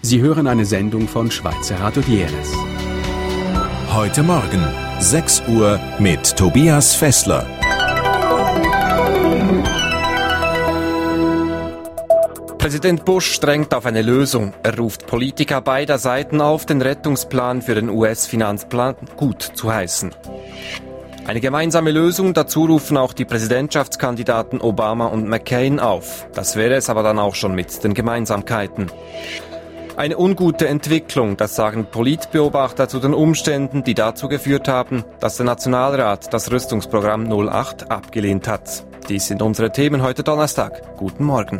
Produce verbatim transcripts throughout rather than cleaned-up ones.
Sie hören eine Sendung von Schweizer Radio Dieres. Heute Morgen, sechs Uhr mit Tobias Fessler. Präsident Bush drängt auf eine Lösung. Er ruft Politiker beider Seiten auf, den Rettungsplan für den U S-Finanzplan gut zu heißen. Eine gemeinsame Lösung, dazu rufen auch die Präsidentschaftskandidaten Obama und McCain auf. Das wäre es aber dann auch schon mit den Gemeinsamkeiten. Eine ungute Entwicklung, das sagen Politbeobachter zu den Umständen, die dazu geführt haben, dass der Nationalrat das Rüstungsprogramm null acht abgelehnt hat. Dies sind unsere Themen heute Donnerstag. Guten Morgen.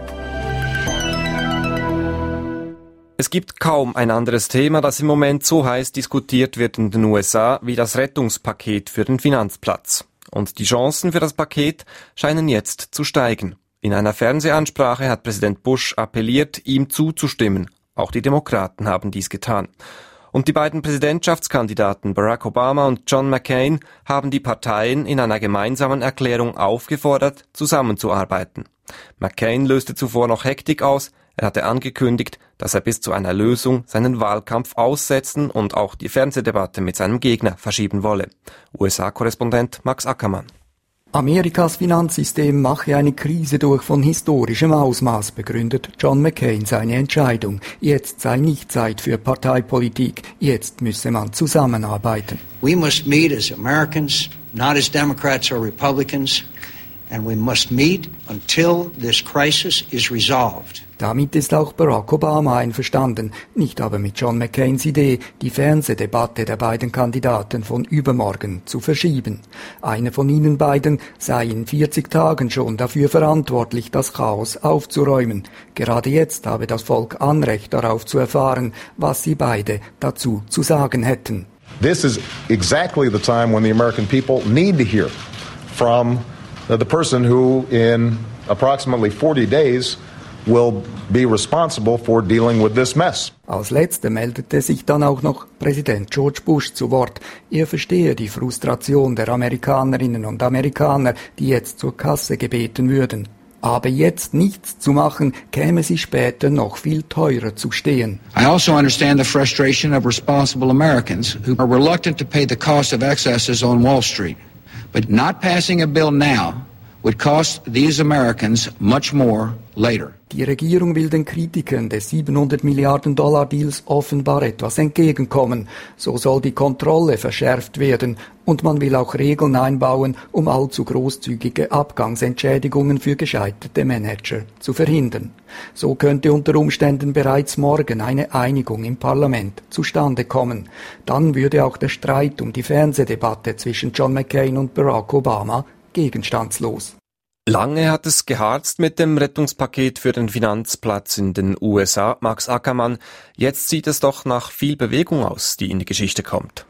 Es gibt kaum ein anderes Thema, das im Moment so heiß diskutiert wird in den U S A wie das Rettungspaket für den Finanzplatz. Und die Chancen für das Paket scheinen jetzt zu steigen. In einer Fernsehansprache hat Präsident Bush appelliert, ihm zuzustimmen. Auch die Demokraten haben dies getan. Und die beiden Präsidentschaftskandidaten Barack Obama und John McCain haben die Parteien in einer gemeinsamen Erklärung aufgefordert, zusammenzuarbeiten. McCain löste zuvor noch Hektik aus. Er hatte angekündigt, dass er bis zu einer Lösung seinen Wahlkampf aussetzen und auch die Fernsehdebatte mit seinem Gegner verschieben wolle. U S A-Korrespondent Max Ackermann. Amerikas Finanzsystem mache eine Krise durch von historischem Ausmaß, begründet John McCain seine Entscheidung. Jetzt sei nicht Zeit für Parteipolitik, jetzt müsse man zusammenarbeiten. We must meet as Americans, not as Democrats or Republicans, and we must meet until this crisis is resolved. Damit ist auch Barack Obama einverstanden, nicht aber mit John McCains Idee, die Fernsehdebatte der beiden Kandidaten von übermorgen zu verschieben. Einer von ihnen beiden sei in vierzig Tagen schon dafür verantwortlich, das Chaos aufzuräumen. Gerade jetzt habe das Volk Anrecht darauf zu erfahren, was sie beide dazu zu sagen hätten. This is exactly the time when the American people need to hear from the person who in approximately forty days will be responsible for dealing with this mess. Als Letzter meldete sich dann auch noch Präsident George Bush zu Wort. Er verstehe die Frustration der Amerikanerinnen und Amerikaner, die jetzt zur Kasse gebeten würden. Aber jetzt nichts zu machen, käme sie später noch viel teurer zu stehen. I also understand the frustration of responsible Americans who are reluctant to pay the cost of excesses on Wall Street. But not passing a bill now would cost these Americans much more later. Die Regierung will den Kritikern des siebenhundert Milliarden Dollar Deals offenbar etwas entgegenkommen. So soll die Kontrolle verschärft werden und man will auch Regeln einbauen, um allzu großzügige Abgangsentschädigungen für gescheiterte Manager zu verhindern. So könnte unter Umständen bereits morgen eine Einigung im Parlament zustande kommen. Dann würde auch der Streit um die Fernsehdebatte zwischen John McCain und Barack Obama gegenstandslos. Lange hat es geharzt mit dem Rettungspaket für den Finanzplatz in den U S A, Max Ackermann. Jetzt sieht es doch nach viel Bewegung aus, die in die Geschichte kommt.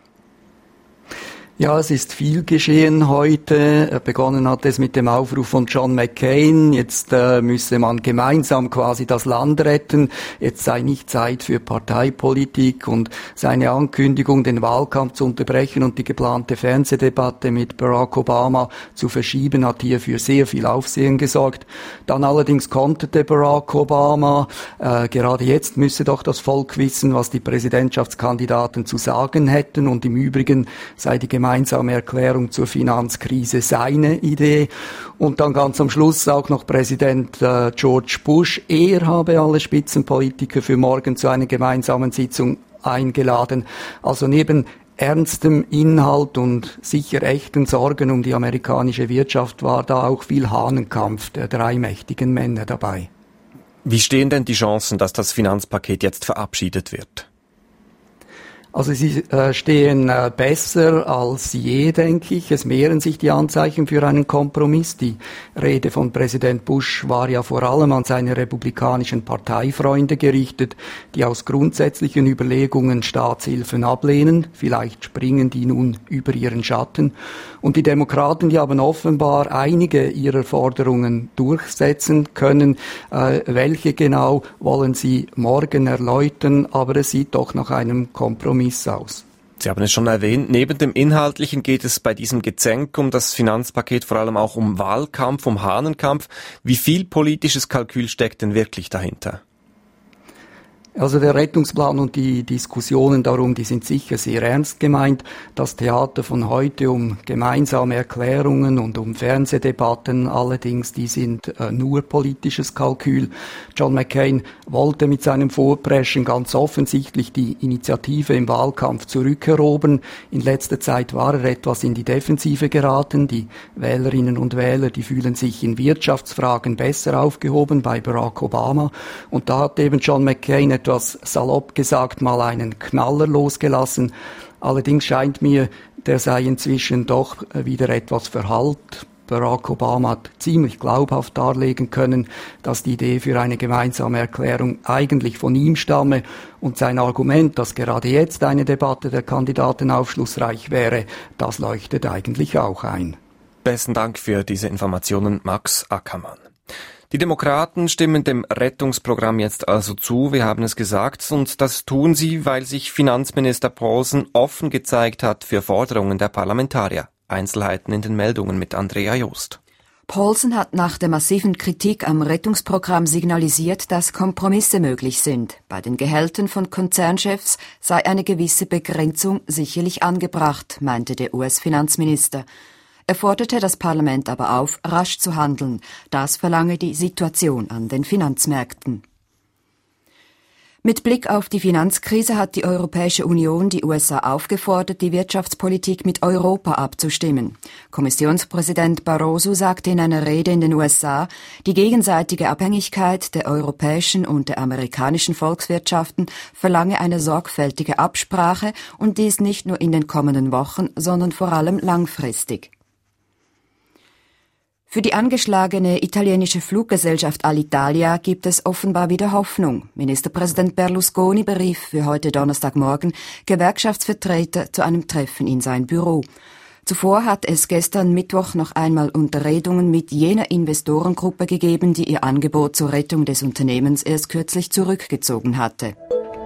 Ja, es ist viel geschehen heute. Begonnen hat es mit dem Aufruf von John McCain. Jetzt äh, müsse man gemeinsam quasi das Land retten. Jetzt sei nicht Zeit für Parteipolitik, und seine Ankündigung, den Wahlkampf zu unterbrechen und die geplante Fernsehdebatte mit Barack Obama zu verschieben, hat hier für sehr viel Aufsehen gesorgt. Dann allerdings konterte Barack Obama, äh, gerade jetzt müsse doch das Volk wissen, was die Präsidentschaftskandidaten zu sagen hätten, und im Übrigen sei die gemeinsame Erklärung zur Finanzkrise seine Idee. Und dann ganz am Schluss auch noch Präsident äh, George Bush. Er habe alle Spitzenpolitiker für morgen zu einer gemeinsamen Sitzung eingeladen. Also neben ernstem Inhalt und sicher echten Sorgen um die amerikanische Wirtschaft war da auch viel Hahnenkampf der drei mächtigen Männer dabei. Wie stehen denn die Chancen, dass das Finanzpaket jetzt verabschiedet wird? Also sie äh, stehen äh, besser als je, denke ich. Es mehren sich die Anzeichen für einen Kompromiss. Die Rede von Präsident Bush war ja vor allem an seine republikanischen Parteifreunde gerichtet, die aus grundsätzlichen Überlegungen Staatshilfen ablehnen. Vielleicht springen die nun über ihren Schatten. Und die Demokraten, die haben offenbar einige ihrer Forderungen durchsetzen können. Äh, welche genau, wollen sie morgen erläutern, aber es sieht doch nach einem Kompromiss aus. Sie haben es schon erwähnt, neben dem Inhaltlichen geht es bei diesem Gezänk um das Finanzpaket vor allem auch um Wahlkampf, um Hahnenkampf. Wie viel politisches Kalkül steckt denn wirklich dahinter? Also der Rettungsplan und die Diskussionen darum, die sind sicher sehr ernst gemeint. Das Theater von heute um gemeinsame Erklärungen und um Fernsehdebatten allerdings, die sind äh, nur politisches Kalkül. John McCain wollte mit seinem Vorpreschen ganz offensichtlich die Initiative im Wahlkampf zurückerobern. In letzter Zeit war er etwas in die Defensive geraten. Die Wählerinnen und Wähler, die fühlen sich in Wirtschaftsfragen besser aufgehoben bei Barack Obama. Und da hat eben John McCain etwas salopp gesagt mal einen Knaller losgelassen. Allerdings scheint mir, der sei inzwischen doch wieder etwas verhallt. Barack Obama hat ziemlich glaubhaft darlegen können, dass die Idee für eine gemeinsame Erklärung eigentlich von ihm stamme und sein Argument, dass gerade jetzt eine Debatte der Kandidaten aufschlussreich wäre, das leuchtet eigentlich auch ein. Besten Dank für diese Informationen, Max Ackermann. Die Demokraten stimmen dem Rettungsprogramm jetzt also zu, wir haben es gesagt, und das tun sie, weil sich Finanzminister Paulsen offen gezeigt hat für Forderungen der Parlamentarier. Einzelheiten in den Meldungen mit Andrea Joost. Paulsen hat nach der massiven Kritik am Rettungsprogramm signalisiert, dass Kompromisse möglich sind. Bei den Gehältern von Konzernchefs sei eine gewisse Begrenzung sicherlich angebracht, meinte der U S-Finanzminister. Er forderte das Parlament aber auf, rasch zu handeln. Das verlange die Situation an den Finanzmärkten. Mit Blick auf die Finanzkrise hat die Europäische Union die U S A aufgefordert, die Wirtschaftspolitik mit Europa abzustimmen. Kommissionspräsident Barroso sagte in einer Rede in den U S A, die gegenseitige Abhängigkeit der europäischen und der amerikanischen Volkswirtschaften verlange eine sorgfältige Absprache und dies nicht nur in den kommenden Wochen, sondern vor allem langfristig. Für die angeschlagene italienische Fluggesellschaft Alitalia gibt es offenbar wieder Hoffnung. Ministerpräsident Berlusconi berief für heute Donnerstagmorgen Gewerkschaftsvertreter zu einem Treffen in sein Büro. Zuvor hat es gestern Mittwoch noch einmal Unterredungen mit jener Investorengruppe gegeben, die ihr Angebot zur Rettung des Unternehmens erst kürzlich zurückgezogen hatte.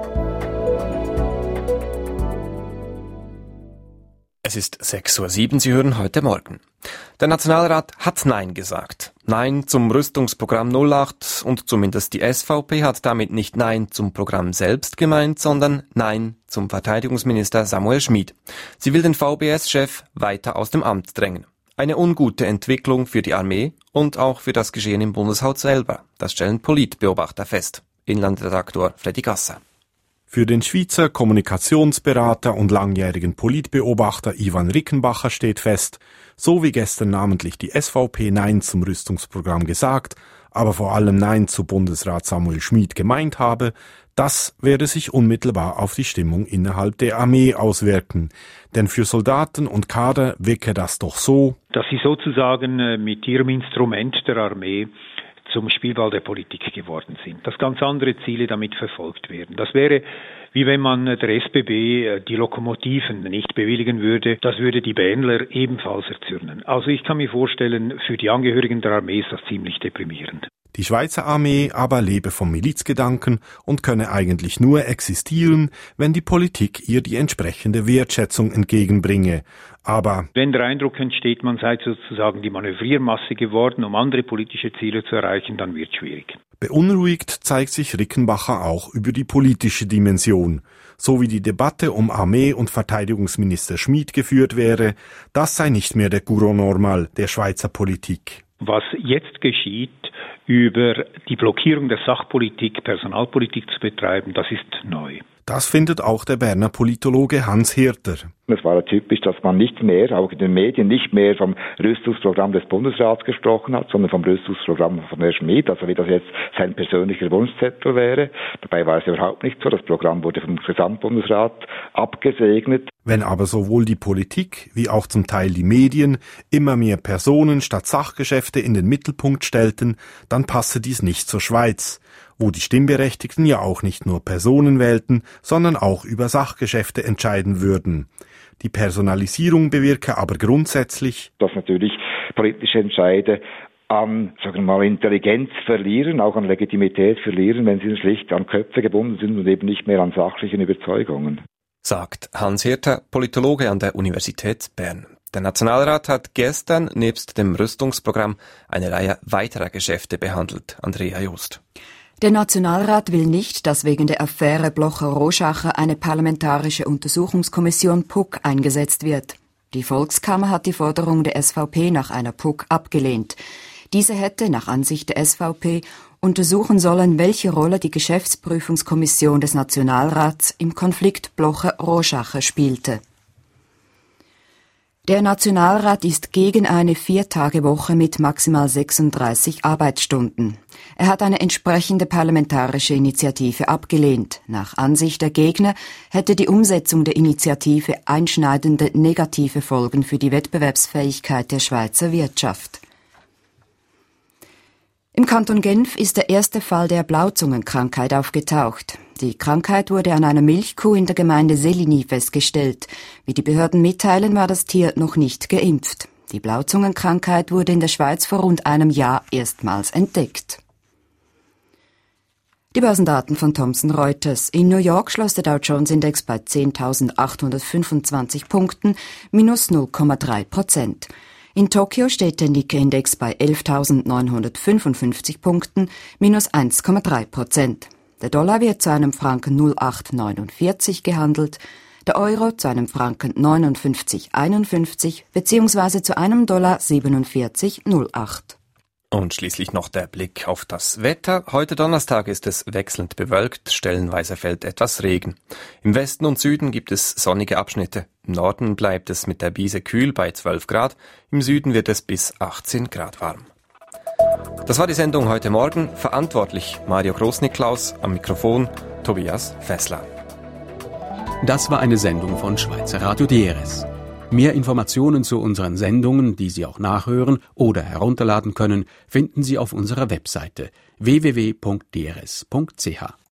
Es ist sechs Uhr sieben, Sie hören heute Morgen. Der Nationalrat hat Nein gesagt. Nein zum Rüstungsprogramm null acht und zumindest die S V P hat damit nicht Nein zum Programm selbst gemeint, sondern Nein zum Verteidigungsminister Samuel Schmid. Sie will den V B S-Chef weiter aus dem Amt drängen. Eine ungute Entwicklung für die Armee und auch für das Geschehen im Bundeshaus selber. Das stellen Politbeobachter fest. Inlandredaktor Freddy Gasser. Für den Schweizer Kommunikationsberater und langjährigen Politbeobachter Ivan Rickenbacher steht fest, so wie gestern namentlich die S V P Nein zum Rüstungsprogramm gesagt, aber vor allem Nein zu Bundesrat Samuel Schmid gemeint habe, das werde sich unmittelbar auf die Stimmung innerhalb der Armee auswirken. Denn für Soldaten und Kader wirke das doch so, dass sie sozusagen mit ihrem Instrument der Armee zum Spielball der Politik geworden sind, dass ganz andere Ziele damit verfolgt werden. Das wäre, wie wenn man der S B B die Lokomotiven nicht bewilligen würde, das würde die Bähnler ebenfalls erzürnen. Also ich kann mir vorstellen, für die Angehörigen der Armee ist das ziemlich deprimierend. Die Schweizer Armee aber lebe vom Milizgedanken und könne eigentlich nur existieren, wenn die Politik ihr die entsprechende Wertschätzung entgegenbringe. Aber wenn der Eindruck entsteht, man sei sozusagen die Manövriermasse geworden, um andere politische Ziele zu erreichen, dann wird es schwierig. Beunruhigt zeigt sich Rickenbacher auch über die politische Dimension. So wie die Debatte um Armee- und Verteidigungsminister Schmid geführt wäre, das sei nicht mehr der Courant normal der Schweizer Politik. Was jetzt geschieht, über die Blockierung der Sachpolitik, Personalpolitik zu betreiben, das ist neu. Das findet auch der Berner Politologe Hans Hirter. Es war ja typisch, dass man nicht mehr, auch in den Medien, nicht mehr vom Rüstungsprogramm des Bundesrats gesprochen hat, sondern vom Rüstungsprogramm von Herrn Schmid, also wie das jetzt sein persönlicher Wunschzettel wäre. Dabei war es überhaupt nicht so. Das Programm wurde vom Gesamtbundesrat abgesegnet. Wenn aber sowohl die Politik wie auch zum Teil die Medien immer mehr Personen statt Sachgeschäfte in den Mittelpunkt stellten, dann passe dies nicht zur Schweiz, wo die Stimmberechtigten ja auch nicht nur Personen wählten, sondern auch über Sachgeschäfte entscheiden würden. Die Personalisierung bewirke aber grundsätzlich, dass natürlich politische Entscheide an, sagen wir mal, Intelligenz verlieren, auch an Legitimität verlieren, wenn sie schlicht an Köpfe gebunden sind und eben nicht mehr an sachlichen Überzeugungen. Sagt Hans Hirter, Politologe an der Universität Bern. Der Nationalrat hat gestern nebst dem Rüstungsprogramm eine Reihe weiterer Geschäfte behandelt. Andrea Joost. Der Nationalrat will nicht, dass wegen der Affäre Blocher-Roschacher eine parlamentarische Untersuchungskommission P U C eingesetzt wird. Die Volkskammer hat die Forderung der S V P nach einer P U C abgelehnt. Diese hätte, nach Ansicht der S V P, untersuchen sollen, welche Rolle die Geschäftsprüfungskommission des Nationalrats im Konflikt Blocher-Roschacher spielte. Der Nationalrat ist gegen eine Viertagewoche mit maximal sechsunddreißig Arbeitsstunden. Er hat eine entsprechende parlamentarische Initiative abgelehnt. Nach Ansicht der Gegner hätte die Umsetzung der Initiative einschneidende negative Folgen für die Wettbewerbsfähigkeit der Schweizer Wirtschaft. Im Kanton Genf ist der erste Fall der Blauzungenkrankheit aufgetaucht. Die Krankheit wurde an einer Milchkuh in der Gemeinde Seligny festgestellt. Wie die Behörden mitteilen, war das Tier noch nicht geimpft. Die Blauzungenkrankheit wurde in der Schweiz vor rund einem Jahr erstmals entdeckt. Die Börsendaten von Thomson Reuters. In New York schloss der Dow Jones Index bei zehntausendachthundertfünfundzwanzig Punkten, minus null Komma drei Prozent. In Tokio steht der Nikkei-Index bei elftausendneunhundertfünfundfünfzig Punkten, minus eins Komma drei Prozent. Der Dollar wird zu einem Franken null Komma acht neunundvierzig gehandelt, der Euro zu einem Franken neunundfünfzig Komma einundfünfzig bzw. zu einem Dollar siebenundvierzig Komma null acht. Und schließlich noch der Blick auf das Wetter. Heute Donnerstag ist es wechselnd bewölkt, stellenweise fällt etwas Regen. Im Westen und Süden gibt es sonnige Abschnitte. Im Norden bleibt es mit der Brise kühl bei zwölf Grad, im Süden wird es bis achtzehn Grad warm. Das war die Sendung heute Morgen. Verantwortlich Mario Grossniklaus, am Mikrofon Tobias Fessler. Das war eine Sendung von Schweizer Radio D R S. Mehr Informationen zu unseren Sendungen, die Sie auch nachhören oder herunterladen können, finden Sie auf unserer Webseite w w w punkt d r s punkt c h.